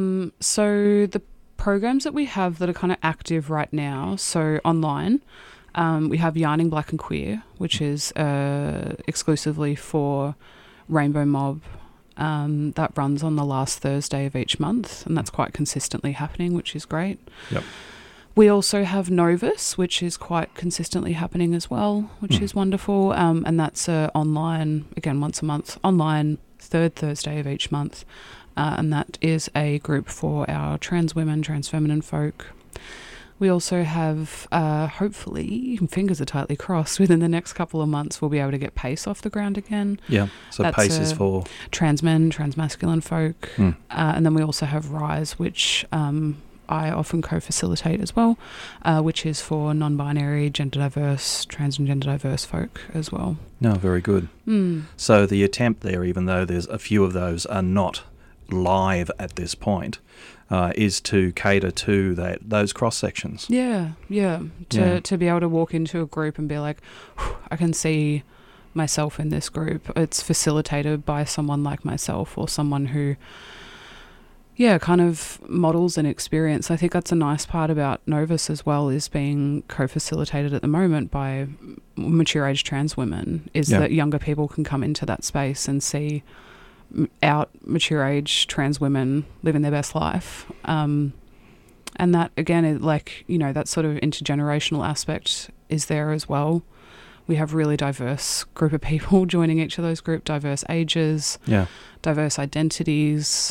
So the programs that we have that are kind of active right now, so online, We have Yarning Black and Queer, which is exclusively for Rainbow Mob. That runs on the last Thursday of each month, and that's quite consistently happening, which is great. Yep. We also have Novus, which is quite consistently happening as well, which is wonderful. And that's online, again, once a month, online, third Thursday of each month. And that is a group for our trans women, trans feminine folk. We also have, hopefully, fingers are tightly crossed, within the next couple of months we'll be able to get PACE off the ground again. Yeah, so that's PACE is for trans men, trans masculine folk. And then we also have RISE, which I often co-facilitate as well, which is for non-binary, gender diverse, trans and gender diverse folk as well. No, very good. So the attempt there, even though there's a few of those are not live at this point, is to cater to those cross sections. Yeah. To be able to walk into a group and be like, I can see myself in this group. It's facilitated by someone like myself or someone who, kind of models an experience. I think that's a nice part about Novus as well, is being co-facilitated at the moment by mature age trans women, is that younger people can come into that space and see out mature age trans women living their best life. And that, again, is that sort of intergenerational aspect is there as well. We have really diverse group of people joining each of those groups, diverse ages, diverse identities.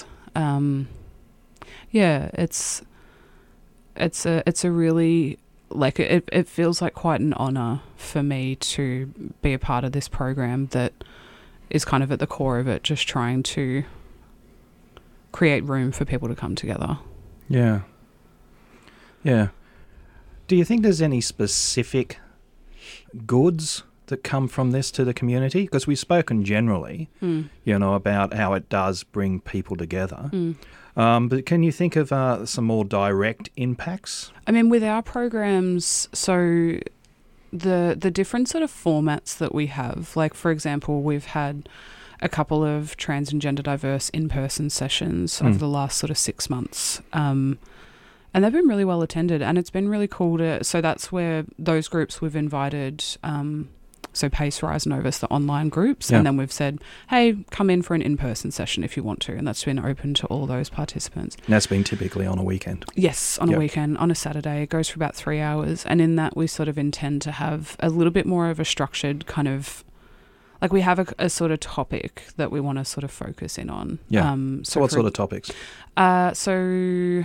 It's a really, it feels like quite an honour for me to be a part of this program that is kind of at the core of it, just trying to create room for people to come together. Yeah. Do you think there's any specific goods that come from this to the community? Because we've spoken generally, about how it does bring people together. But can you think of some more direct impacts? I mean, with our programs, so the different sort of formats that we have, like, for example, we've had a couple of trans and gender diverse in-person sessions over the last sort of 6 months. And they've been really well attended, and it's been really cool so that's where those groups we've invited, so PACE, RISE, Novus, the online groups, and then we've said, hey, come in for an in-person session if you want to, and that's been open to all those participants. And that's been typically on a weekend? Yes, on a weekend, on a Saturday. It goes for about 3 hours, and in that we sort of intend to have a little bit more of a structured kind of, like, we have a sort of topic that we want to sort of focus in on. Yeah. So what sort of topics? So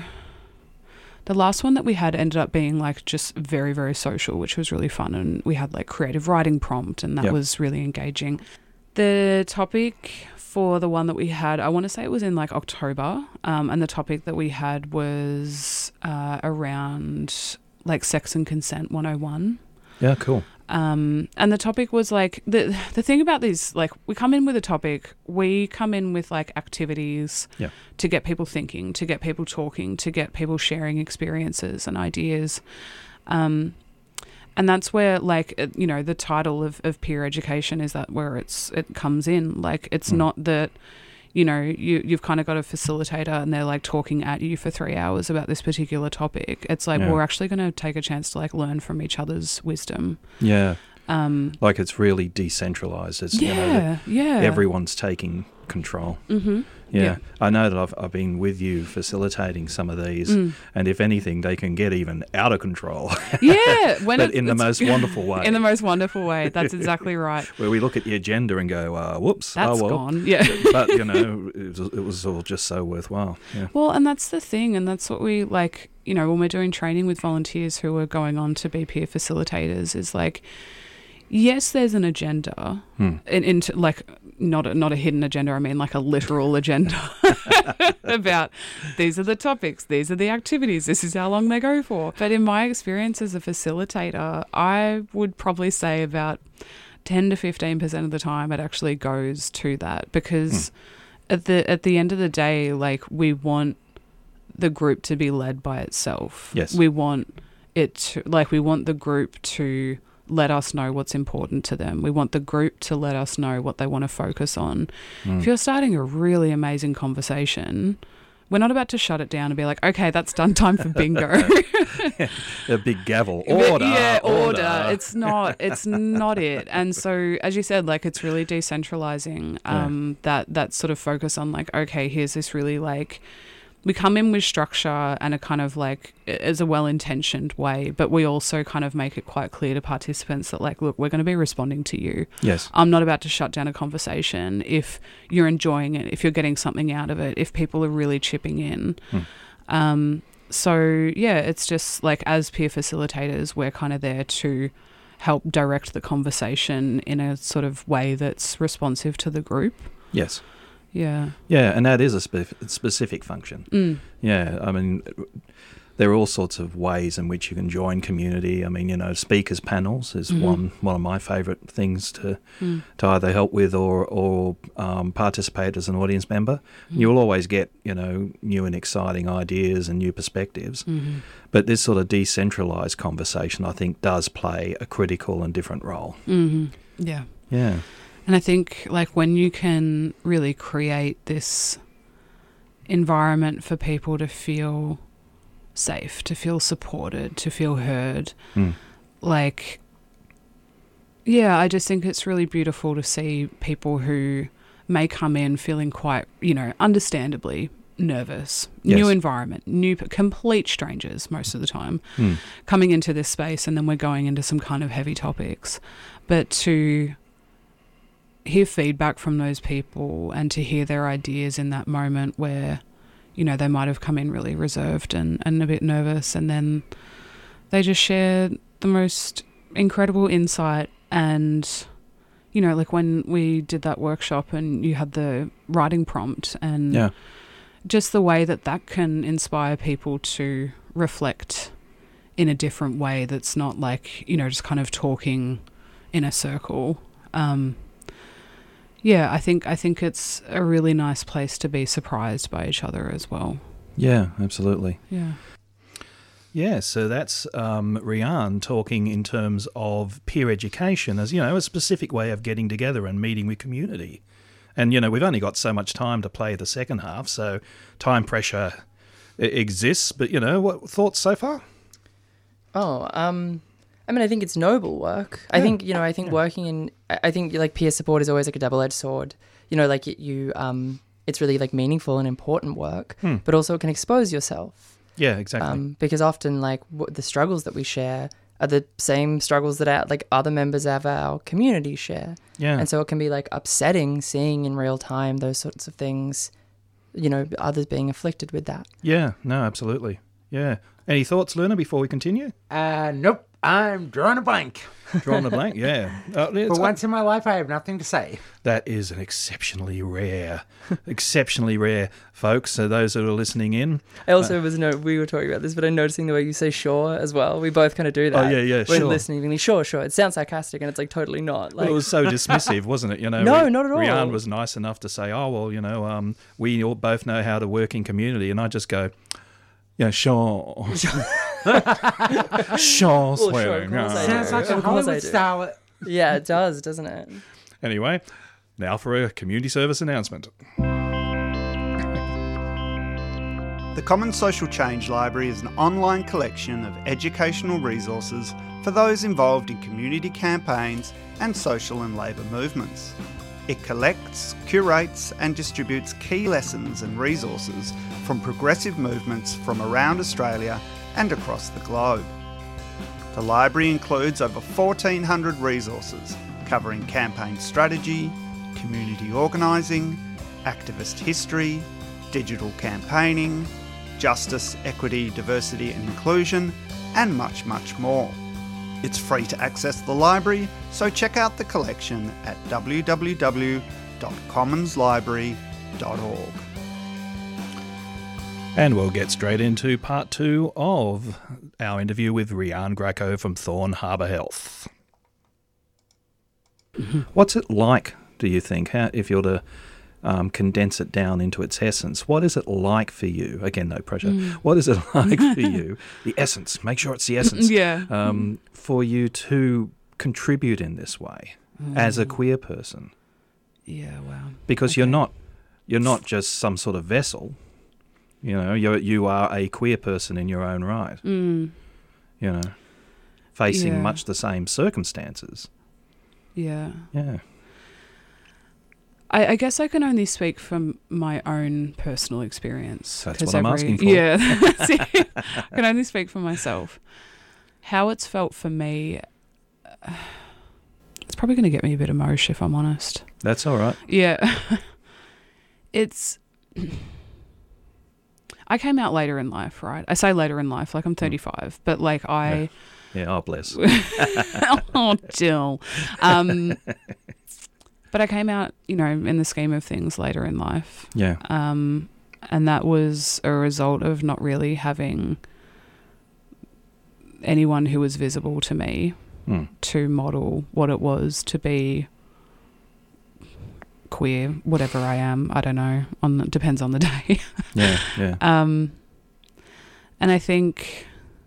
the last one that we had ended up being like just very, very social, which was really fun. And we had like creative writing prompt, and that was really engaging. The topic for the one that we had, I want to say it was in like October. And the topic that we had was around like sex and consent 101. Yeah, cool. And the topic was like, the thing about these, like, we come in with a topic, we come in with like activities to get people thinking, to get people talking, to get people sharing experiences and ideas. And that's where, like, the title of peer education is that where it comes in. Like, it's not that, you've kind of got a facilitator and they're like talking at you for 3 hours about this particular topic. It's like, we're actually going to take a chance to like learn from each other's wisdom. Yeah. Like, it's really decentralized. It's, everyone's taking control. Mm-hmm. Yeah. I know that I've been with you facilitating some of these, and if anything, they can get even out of control. Yeah. But in the most wonderful way. In the most wonderful way. That's exactly right. Where we look at the agenda and go, whoops. That's gone. Yeah. But, it was all just so worthwhile. Yeah. Well, and that's the thing. And that's what we, like, when we're doing training with volunteers who are going on to be peer facilitators, is like, yes, there's an agenda, into like not a hidden agenda. I mean, like a literal agenda about these are the topics, these are the activities, this is how long they go for. But in my experience as a facilitator, I would probably say about 10 to 15% of the time it actually goes to that, because at the end of the day, like, we want the group to be led by itself. Yes, we want it to, like, we want the group to let us know what's important to them. We want the group to let us know what they want to focus on. If you're starting a really amazing conversation, we're not about to shut it down and be like, okay, that's done, time for bingo. A big gavel. Order. Order. It's not it. And so, as you said, like, it's really decentralizing that sort of focus on like, okay, here's this really like, we come in with structure and a kind of like, as a well-intentioned way, but we also kind of make it quite clear to participants that like, look, we're going to be responding to you. Yes. I'm not about to shut down a conversation if you're enjoying it, if you're getting something out of it, if people are really chipping in. So yeah, it's just like, as peer facilitators, we're kind of there to help direct the conversation in a sort of way that's responsive to the group. Yes. Yeah. Yeah, and that is a specific function. Yeah, I mean, there are all sorts of ways in which you can join community. I mean, you know, speakers panels is one of my favourite things to either help with or participate as an audience member. You'll always get, you know, new and exciting ideas and new perspectives. But this sort of decentralised conversation, I think, does play a critical and different role. Yeah. Yeah. And I think, like, when you can really create this environment for people to feel safe, to feel supported, to feel heard, like, yeah, I just think it's really beautiful to see people who may come in feeling quite, you know, understandably nervous, new environment, complete strangers most of the time, coming into this space, and then we're going into some kind of heavy topics. But to hear feedback from those people and to hear their ideas in that moment where, you know, they might have come in really reserved and a bit nervous, and then they just share the most incredible insight. And, you know, like when we did that workshop and you had the writing prompt, and just the way that can inspire people to reflect in a different way that's not like, you know, just kind of talking in a circle. Yeah, I think it's a really nice place to be surprised by each other as well. Yeah, absolutely. Yeah. Yeah, so that's Rian talking in terms of peer education as, you know, a specific way of getting together and meeting with community. And, you know, we've only got so much time to play the second half, so time pressure exists. But, you know, what thoughts so far? I mean, I think it's noble work. I think, you know, working in, I think like peer support is always like a double-edged sword. You know, like it's really like meaningful and important work, but also it can expose yourself. Yeah, exactly. Because often like the struggles that we share are the same struggles that like other members of our community share. Yeah. And so it can be like upsetting seeing in real time those sorts of things, you know, others being afflicted with that. Yeah, no, absolutely. Yeah. Any thoughts, Luna, before we continue? Nope. I'm drawing a blank. Drawing a blank, yeah. For once in my life, I have nothing to say. That is an exceptionally rare, folks. So those that are listening in. I also we were talking about this, but I'm noticing the way you say sure as well. We both kind of do that. Oh, yeah, when sure. listening, sure. It sounds sarcastic and it's like totally not. Like... Well, it was so dismissive, wasn't it? You know, no, not at all. Rian was nice enough to say, oh, well, you know, we all both know how to work in community. And I just go, yeah, sure. Sure, swearing. Sounds like a Hollywood style. Yeah, it does, doesn't it? Anyway, now for a community service announcement. The Commons Social Change Library is an online collection of educational resources for those involved in community campaigns and social and labour movements. It collects, curates and distributes key lessons and resources from progressive movements from around Australia and across the globe. The library includes over 1,400 resources covering campaign strategy, community organising, activist history, digital campaigning, justice, equity, diversity and inclusion, and much, much more. It's free to access the library, so check out the collection at www.commonslibrary.org. And we'll get straight into part 2 of our interview with Rian Greco from Thorn Harbour Health. What's it like, do you think, if you're to condense it down into its essence? What is it like for you? Again, no pressure. What is it like for you? The essence. Make sure it's the essence. Yeah. For you to contribute in this way as a queer person. Yeah, wow. Because you're not just some sort of vessel. You know, you are a queer person in your own right. Mm. You know, facing Yeah. much the same circumstances. Yeah. Yeah. I guess I can only speak from my own personal experience. That's 'cause what I'm asking for. Yeah. That's it. I can only speak for myself. How it's felt for me, it's probably going to get me a bit emotional if I'm honest. That's all right. Yeah. I came out later in life, right? I say later in life, like I'm 35, but like Yeah, oh bless. Oh, Jill. But I came out, you know, in the scheme of things later in life. Yeah. And that was a result of not really having anyone who was visible to me to model what it was to be queer, whatever I am. I don't know. Depends on the day. Yeah. And I think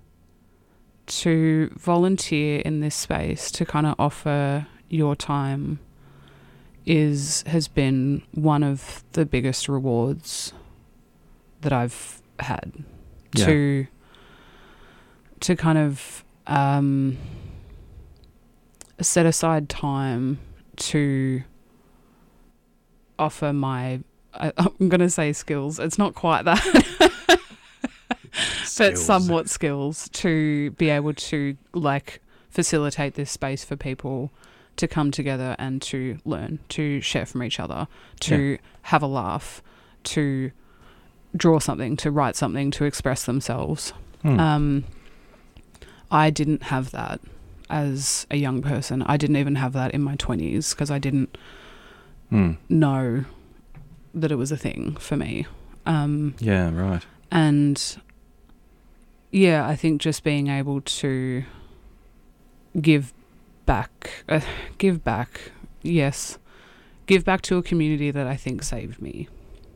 to volunteer in this space, to kind of offer your time, has been one of the biggest rewards that I've had. Yeah. To kind of set aside time to offer I'm going to say skills. It's not quite that. But somewhat skills to be able to like facilitate this space for people to come together and to learn, to share from each other, to have a laugh, to draw something, to write something, to express themselves. I didn't have that as a young person. I didn't even have that in my 20s because I didn't know that it was a thing for me. Yeah, right. And yeah, I think just being able to give back to a community that I think saved me.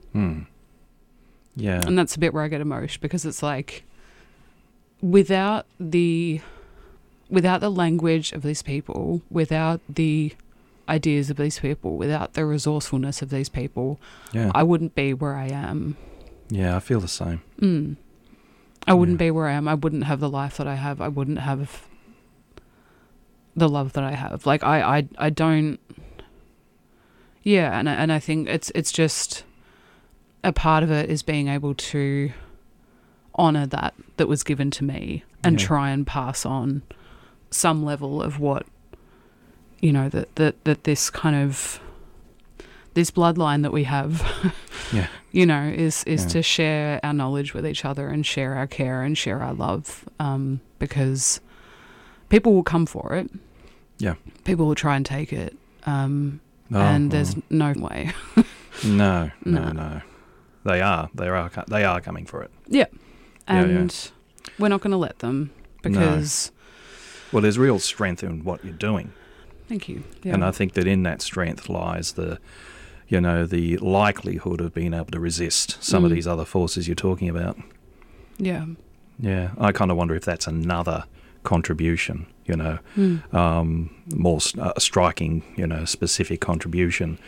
Yeah. And that's a bit where I get emotional because it's like without the language of these people, without the ideas of these people, without the resourcefulness of these people, I wouldn't be where I am. Yeah, I feel the same. I wouldn't be where I am. I wouldn't have the life that I have. I wouldn't have the love that I have. Like I don't. Yeah, and I think it's just a part of it is being able to honor that was given to me and try and pass on some level of what, you know, that this kind of this bloodline that we have, you know, is to share our knowledge with each other and share our care and share our love, because people will come for it. Yeah. People will try and take it. And there's no way. No. They are coming for it. Yeah. And we're not going to let them because... No. Well, there's real strength in what you're doing. Thank you. Yeah. And I think that in that strength lies the likelihood of being able to resist some of these other forces you're talking about. Yeah. Yeah. I kind of wonder if that's another contribution, you know, more striking, you know, specific contribution.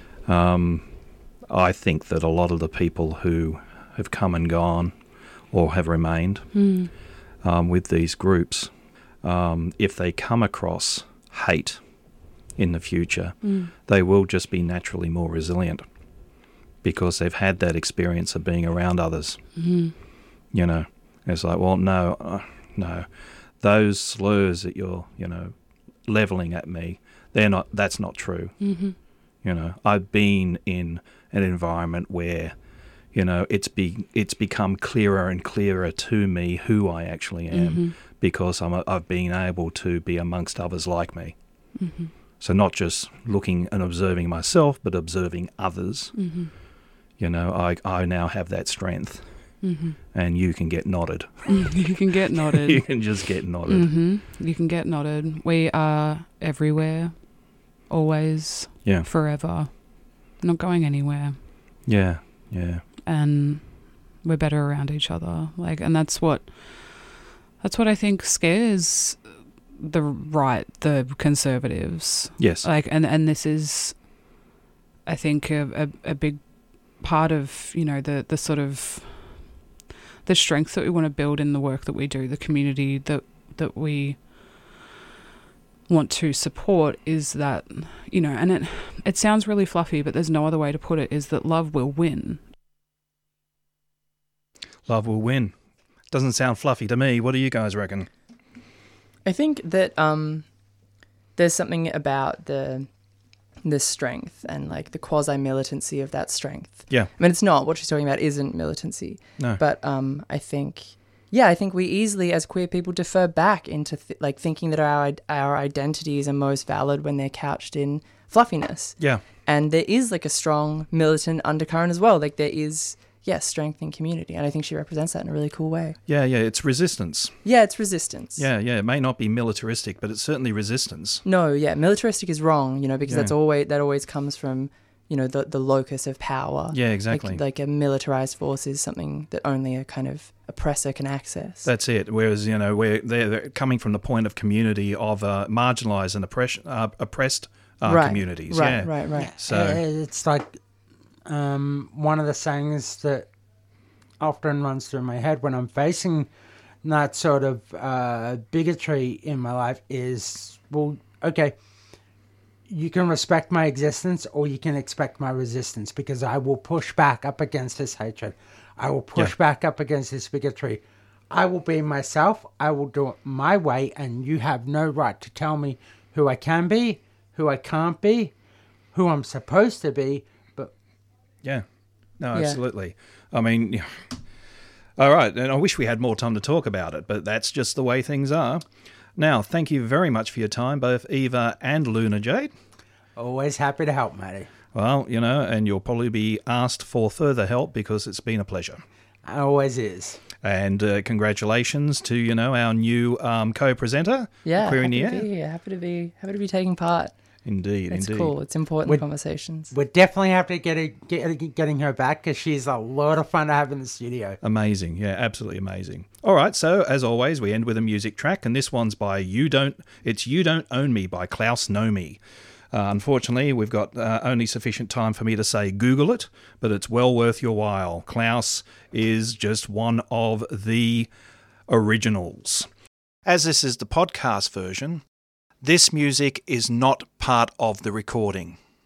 I think that a lot of the people who have come and gone or have remained with these groups, if they come across hate in the future, they will just be naturally more resilient because they've had that experience of being around others. You know, it's like, well, no, those slurs that you're, you know, leveling at me, that's not true. You know, I've been in an environment where, you know, it's become clearer and clearer to me who I actually am because I've been able to be amongst others like me. So not just looking and observing myself, but observing others. You know, I now have that strength. And you can get nodded. You can get nodded. You can just get nodded. You can get nodded. We are everywhere, always, forever, not going anywhere. Yeah. And we're better around each other. Like, and that's what I think scares the conservatives. Yes. Like, and this is, I think, a big part of, you know, the sort of the strength that we want to build in the work that we do, the community that we want to support is that, you know, and it sounds really fluffy, but there's no other way to put it, is that love will win. Love will win. Doesn't sound fluffy to me. What do you guys reckon? I think that there's something about the strength and like the quasi-militancy of that strength. Yeah. I mean, it's not, what she's talking about isn't militancy. No. But I think we easily as queer people defer back into thinking that our identities are most valid when they're couched in fluffiness. Yeah. And there is like a strong militant undercurrent as well. Like there is, strength in community. And I think she represents that in a really cool way. Yeah, it's resistance. Yeah, it's resistance. Yeah, it may not be militaristic, but it's certainly resistance. No, militaristic is wrong, because that always comes from, the locus of power. Yeah, exactly. Like a militarized force is something that only a kind of oppressor can access. That's it. Whereas, where they're coming from the point of community of marginalized and oppressed communities. Right. So it's like one of the sayings that often runs through my head when I'm facing that sort of bigotry in my life is, well, okay, you can respect my existence or you can expect my resistance, because I will push back up against this hatred. I will push back up against this bigotry. I will be myself. I will do it my way, and you have no right to tell me who I can be, who I can't be, who I'm supposed to be. Yeah. No, absolutely. I mean, all right. And I wish we had more time to talk about it, but that's just the way things are. Now, thank you very much for your time, both Eva and Luna Jade. Always happy to help, Matty. Well, and you'll probably be asked for further help because it's been a pleasure. It always is. And congratulations to, our new co-presenter. Yeah, Queer in the Air. Happy to be taking part. Indeed. It's cool. It's important conversations. We're definitely have to getting her back, because she's a lot of fun to have in the studio. Amazing. Yeah, absolutely amazing. All right. So as always, we end with a music track, and this one's by You Don't Own Me by Klaus Nomi. Unfortunately, we've got only sufficient time for me to say Google it, but it's well worth your while. Klaus is just one of the originals. As this is the podcast version, this music is not part of the recording.